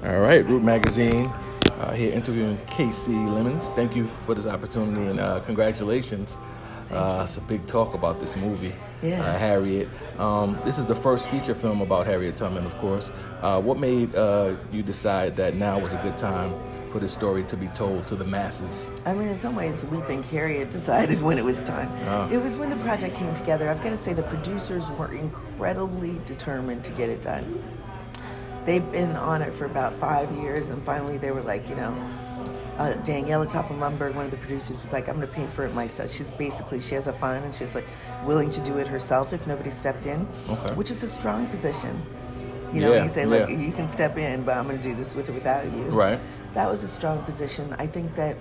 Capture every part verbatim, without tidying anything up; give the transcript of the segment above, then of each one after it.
All right, Root Magazine, uh, here interviewing Kasi Lemmons. Thank you for this opportunity and uh, congratulations. Uh, it's a big talk about this movie, yeah. uh, Harriet. Um, this is the first feature film about Harriet Tubman, of course. Uh, what made uh, you decide that now was a good time for this story to be told to the masses? I mean, in some ways, we think Harriet decided when it was time. Oh. It was when the project came together. I've got to say the producers were incredibly determined to get it done. They've been on it for about five years, and finally they were like, you know, uh, Daniela Topham-Lumberg, one of the producers, was like, I'm going to pay for it myself. She's basically, she has a fund, and she's like willing to do it herself if nobody stepped in, okay. which is a strong position. You know, yeah, you say, look, yeah. you can step in, but I'm going to do this with or without you. Right. That was a strong position. I think that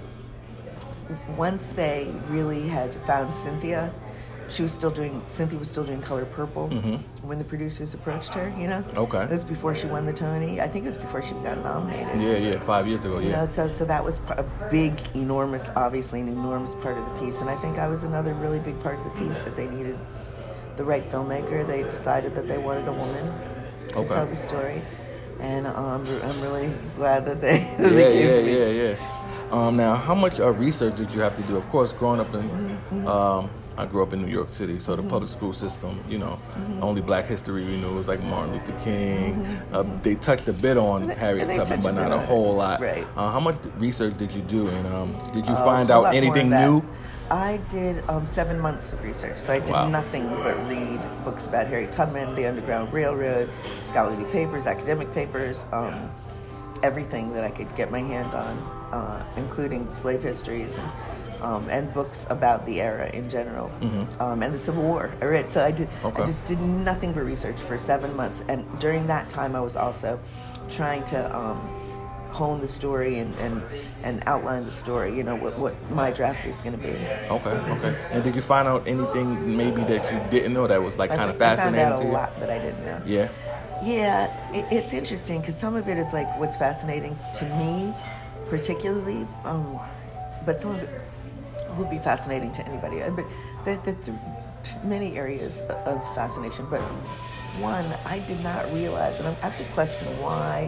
once they really had found Cynthia, she was still doing, Cynthia was still doing Color Purple mm-hmm. when the producers approached her, you know? Okay. It was before she won the Tony. I think it was before she got nominated. Yeah, yeah, five years ago, yeah. You know, so, so that was a big, enormous, obviously an enormous part of the piece. And I think I was another really big part of the piece, that they needed the right filmmaker. They decided that they wanted a woman to okay. tell the story. And um, I'm really glad that they, yeah, they came yeah, to me. Yeah, yeah, yeah. Um, now, how much uh, research did you have to do? Of course, growing up in... Mm-hmm. Um, I grew up in New York City, so the mm-hmm. public school system, you know, mm-hmm. only Black history we knew was like Martin Luther King. Mm-hmm. Uh, they touched a bit on they, Harriet they Tubman, but a not a whole lot. Right. Uh, how much research did you do, and um, did you uh, find out anything new? I did um, seven months of research, so I did wow. nothing but read books about Harriet Tubman, the Underground Railroad, scholarly papers, academic papers, um, everything that I could get my hand on, uh, including slave histories and Um, and books about the era in general, mm-hmm. um, and the Civil War. I read, so I did. Okay. I just did nothing but research for seven months, and during that time, I was also trying to um, hone the story and, and, and outline the story. You know what, what my draft is going to be. Okay, okay. And did you find out anything maybe that you didn't know that was like kind of fascinating? I found out to a you? lot that I didn't know. Yeah. Yeah, it, it's interesting because some of it is like what's fascinating to me, particularly, um, but some of it would be fascinating to anybody. But there are many areas of fascination. But one, I did not realize, and I have to question why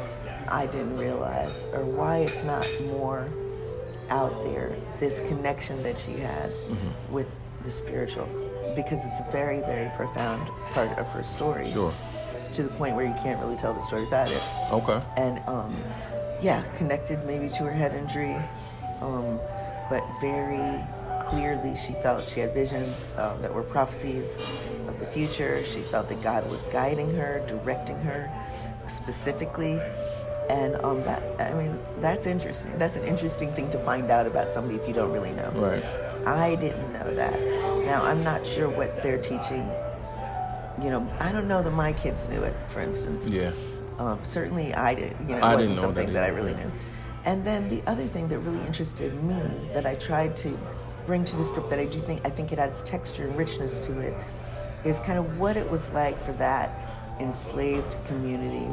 I didn't realize, or why it's not more out there, this connection that she had mm-hmm. with the spiritual, because it's a very, very profound part of her story. Sure. To the point where you can't really tell the story without it. Okay. And um, yeah, connected maybe to her head injury. Um, but very clearly she felt she had visions um, that were prophecies of the future. She felt that God was guiding her, directing her specifically. And um, that, I mean, that's interesting. That's an interesting thing to find out about somebody if you don't really know. Right. I didn't know that. Now, I'm not sure what they're teaching. You know, I don't know that my kids knew it, for instance. Yeah. Um, certainly I did. You know, it I wasn't didn't know something that, that I either. really knew. And then the other thing that really interested me, that I tried to bring to the script, that I do think, I think it adds texture and richness to it, is kind of what it was like for that enslaved community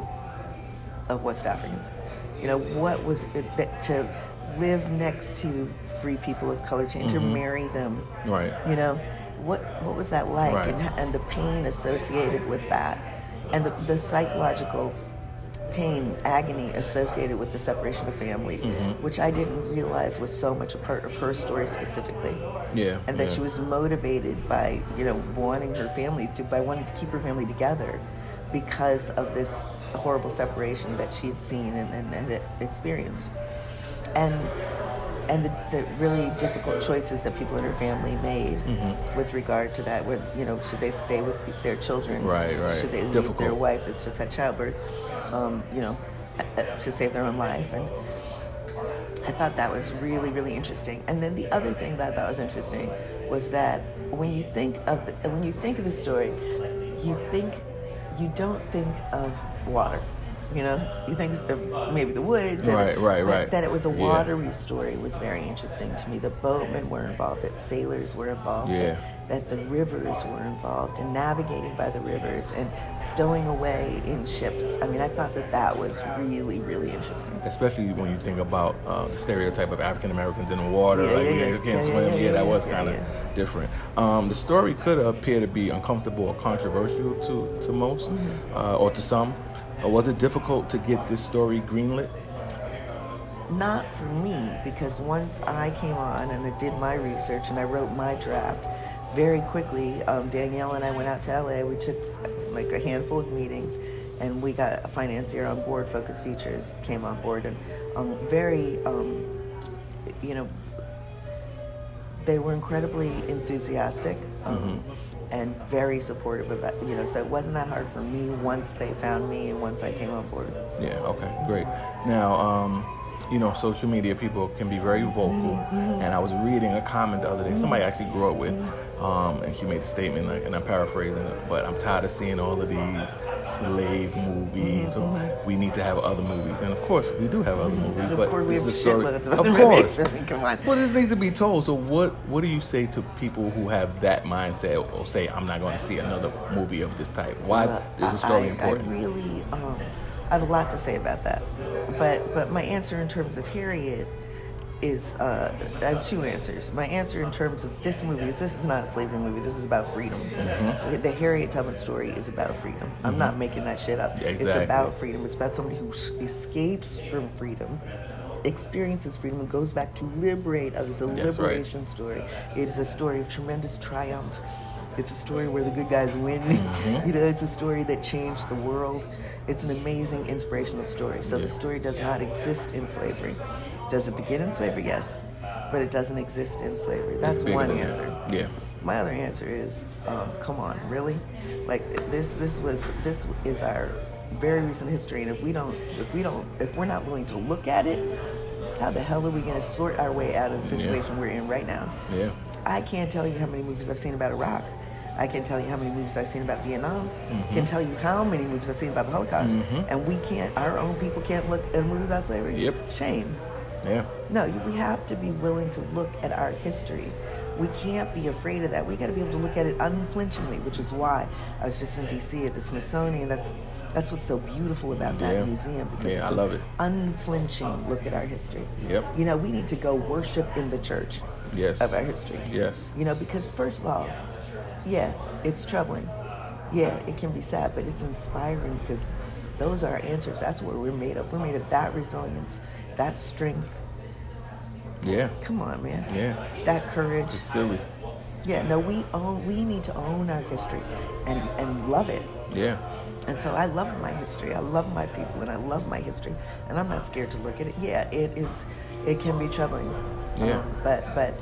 of West Africans. You know, what was it that to live next to free people of color, to mm-hmm. intermarry them. Right. You know, what what was that like? Right. And, and the pain associated with that, and the, the psychological pain, agony associated with the separation of families, mm-hmm. which I didn't realize was so much a part of her story specifically. Yeah. And that yeah. she was motivated by, you know, wanting her family to, by wanting to keep her family together because of this horrible separation that she had seen and, and, and had experienced. And and the, the really difficult choices that people in her family made mm-hmm. with regard to that, where, you know, should they stay with their children? Right, right. Should they leave difficult. their wife that's just had childbirth, um, you know, to save their own life? And I thought that was really, really interesting. And then the other thing that I thought was interesting was that when you think of the, when you think of the story, you think you don't think of water. You know, you think of maybe the woods. And right, right, right. That, that it was a yeah. watery story was very interesting to me. The boatmen were involved, that sailors were involved, yeah. that, that the rivers were involved, and navigating by the rivers and stowing away in ships. I mean, I thought that that was really, really interesting. Especially when you think about uh, the stereotype of African Americans in the water, yeah, like yeah, yeah, yeah. you can't yeah, swim. Yeah, Yeah, yeah, that yeah, was yeah, kind of yeah. different. Um, the story could appear to be uncomfortable or controversial to to most, mm-hmm. uh, or to some. Uh, was it difficult to get this story greenlit? Not for me, because once I came on and I did my research and I wrote my draft, very quickly, um, Danielle and I went out to L A. We took like a handful of meetings, and we got a financier on board. Focus Features came on board, and um, very, um, you know, they were incredibly enthusiastic um, mm-hmm. and very supportive about, you know, so it wasn't that hard for me once they found me and once I came on board. Yeah, okay, great. Now, um, you know, social media people can be very vocal, mm-hmm. and I was reading a comment the other day, somebody I actually grew up with, um, and she made a statement, like, and I'm paraphrasing it, but I'm tired of seeing all of these slave movies, mm-hmm. or we need to have other movies, and of course, we do have other movies, of but course we this have is a story, shitloads of, of of movies. course, I mean, come on. Well, this needs to be told, so what, what do you say to people who have that mindset, or say, I'm not going to see another movie of this type? Why uh, is the story I, important? I really, um, I have a lot to say about that, but but my answer in terms of Harriet is, uh, I have two answers. My answer in terms of this movie is, this is not a slavery movie, this is about freedom. Mm-hmm. The, the Harriet Tubman story is about freedom. Mm-hmm. I'm not making that shit up. Yeah, exactly. It's about freedom. It's about somebody who escapes from freedom, experiences freedom, and goes back to liberate others. It's a That's liberation right. story. It is a story of tremendous triumph. It's a story where the good guys win. Mm-hmm. You know, it's a story that changed the world. It's an amazing, inspirational story. So yeah. The story does not exist in slavery. Does it begin in slavery? Yes. But it doesn't exist in slavery. That's one answer. That. Yeah. My other answer is, um, come on, really? Like this this was this is our very recent history, and if we don't if we don't if we're not willing to look at it, how the hell are we gonna sort our way out of the situation yeah. we're in right now? Yeah. I can't tell you how many movies I've seen about Iraq. I can tell you how many movies I've seen about Vietnam. Mm-hmm. Can tell you how many movies I've seen about the Holocaust. Mm-hmm. And we can't, our own people can't look at a movie about slavery. Yep. Shame. Yeah. No, we have to be willing to look at our history. We can't be afraid of that. We got to be able to look at it unflinchingly, which is why I was just in D C at the Smithsonian. That's that's what's so beautiful about that yeah. museum, because yeah, it's I love it. Unflinching look at our history. Yep. You know, we need to go worship in the church yes. of our history. Yes. You know, because first of all, yeah, it's troubling. Yeah, it can be sad, but it's inspiring, because those are our answers. That's what we're made of. We're made of that resilience, that strength. Yeah. Come on, man. Yeah. That courage. It's silly. Yeah, no, we own, we need to own our history and, and love it. Yeah. And so I love my history. I love my people, and I love my history. And I'm not scared to look at it. Yeah, it is. It can be troubling. Yeah. Um, but but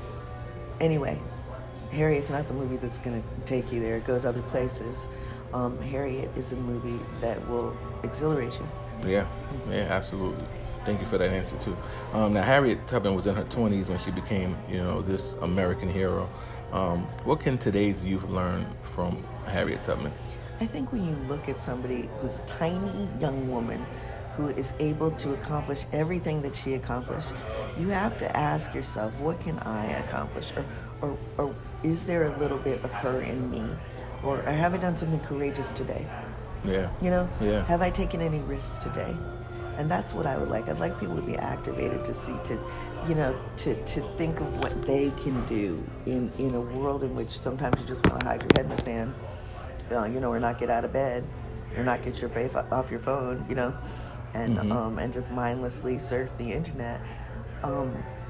anyway, Harriet's not the movie that's going to take you there. It goes other places. Um, Harriet is a movie that will exhilarate you. Yeah. Yeah. Absolutely. Thank you for that answer too. Um, now, Harriet Tubman was in her twenties when she became, you know, this American hero. Um, what can today's youth learn from Harriet Tubman? I think when you look at somebody who's a tiny young woman who is able to accomplish everything that she accomplished, you have to ask yourself, what can I accomplish? Or, or, or is there a little bit of her in me? Or, or have I done something courageous today? Yeah. You know? Yeah. Have I taken any risks today? And that's what I would like. I'd like people to be activated to see, to, you know, to, to think of what they can do in, in a world in which sometimes you just want to hide your head in the sand, uh, you know, or not get out of bed, or not get your face off your phone, you know, and mm-hmm. um, and just mindlessly surf the internet. Um,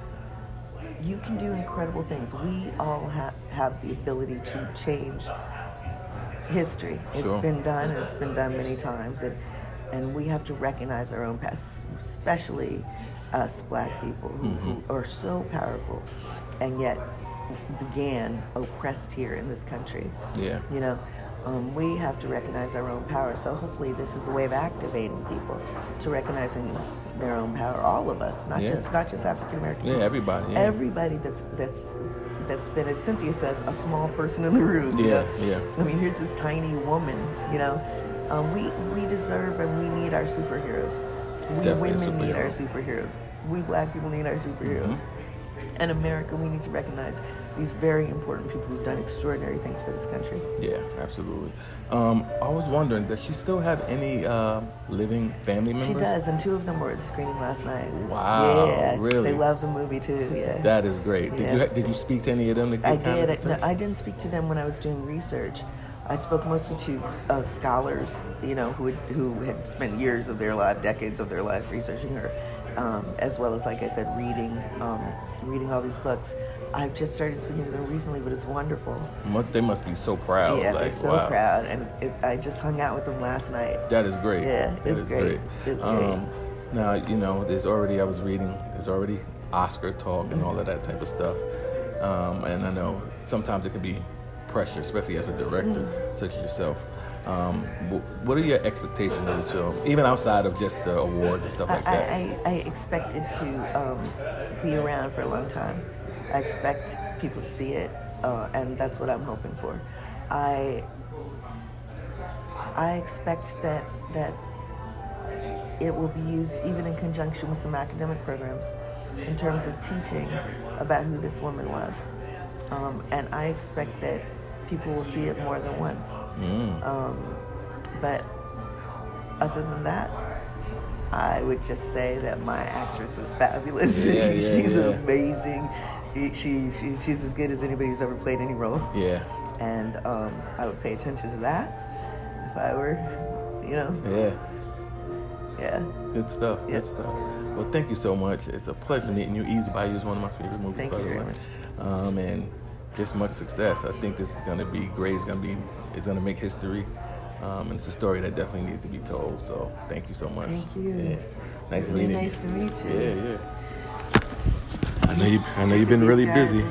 you can do incredible things. We all ha- have the ability to change history. It's Sure. been done, and it's been done many times. And, And we have to recognize our own past, especially us black people who, mm-hmm. who are so powerful and yet began oppressed here in this country. Yeah. You know, um, we have to recognize our own power. So hopefully this is a way of activating people to recognizing their own power. All of us, not yeah. just not just African American. Yeah, everybody. Yeah. Everybody that's that's that's been, as Cynthia says, a small person in the room. You yeah. know? Yeah. I mean, here's this tiny woman. You know. Um, we, we deserve and we need our superheroes. We Definitely women need superhero. our superheroes. We black people need our superheroes. Mm-hmm. And America, we need to recognize these very important people who've done extraordinary things for this country. Yeah, absolutely. Um, I was wondering, does she still have any uh, living family members? She does, and two of them were at the screening last night. Wow, yeah, really? They love the movie too. Yeah, that is great. Did yeah. you did you speak to any of them? To I did. I, no, I didn't speak to them when I was doing research. I spoke mostly to uh, scholars, you know, who had, who had spent years of their life, decades of their life researching her, um, as well as, like I said, reading um, reading all these books. I've just started speaking to them recently, but it's wonderful. Must, they must be so proud. Yeah, like, they're so wow. proud, and it, I just hung out with them last night. That is great. Yeah, that it's is great. great. It's um, great. Now, you know, there's already, I was reading, there's already Oscar talk and all of that type of stuff. Um, and I know sometimes it can be pressure, especially as a director mm-hmm. such as yourself. Um, what are your expectations of this film, even outside of just the awards and stuff like I, that? I, I expect it to um, be around for a long time. I expect people to see it, uh, and that's what I'm hoping for. I I expect that that it will be used even in conjunction with some academic programs in terms of teaching about who this woman was. Um, and I expect that people will see it more than once. Mm. Um, but other than that, I would just say that my actress is fabulous. Yeah, yeah, she's yeah. amazing. She, she she's as good as anybody who's ever played any role. Yeah. And um, I would pay attention to that if I were, you know. Yeah. Yeah. Good stuff. Yeah. Good stuff. Well, thank you so much. It's a pleasure meeting you. Easy Bayou is one of my favorite movies. Thank by you the very way. much. Um, and just much success. I think this is going to be great. It's going to be. It's going to make history. Um, and it's a story that definitely needs to be told. So thank you so much. Thank you. Yeah. Nice really meeting nice you. to meet you. Yeah, yeah. I know you. I know you've been really busy.